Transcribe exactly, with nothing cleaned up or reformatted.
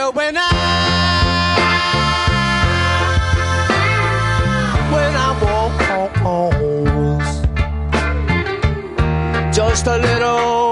Well, when I when I walk home, just a little